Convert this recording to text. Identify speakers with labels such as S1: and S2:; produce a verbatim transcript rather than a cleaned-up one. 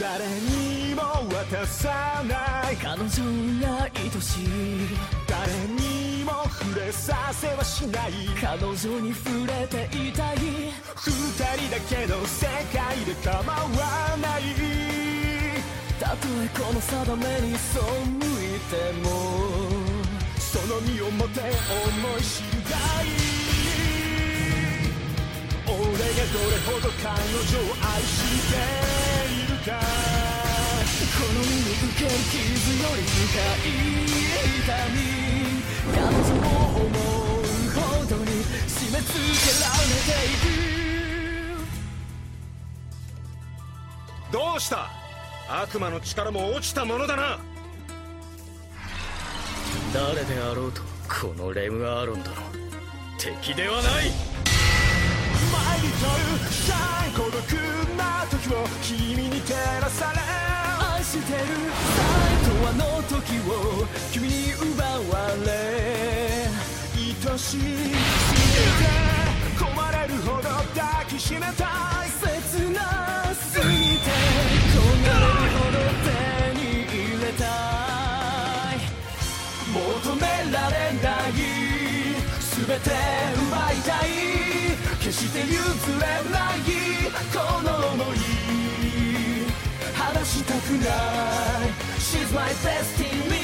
S1: 誰にも渡さない
S2: 彼女が愛しい
S1: 誰にも触れさせはしない
S2: 彼女に触れていたい
S1: 二人だけの世界で構わない
S2: たとえこの定めに背いても
S1: その身をもって思い知りたい俺がどれほど彼女を愛しているか
S2: この身に受ける傷より深い痛み彼女を思うほどに締め付けられてい
S3: くどうした悪魔の力も落ちたものだな
S2: 誰であろうとこのレム・アーロンドの敵ではない
S1: 前にとるシャイ孤独な時を君に照らされ
S2: 愛してる最とあの時を君に奪われ
S1: 愛しすぎて壊れるほど抱きしめたい
S2: 切なすぎて焦がれるほど手に入れたい
S1: 求められない全て奪いたい決して譲れないこの想い離したくない She's my destiny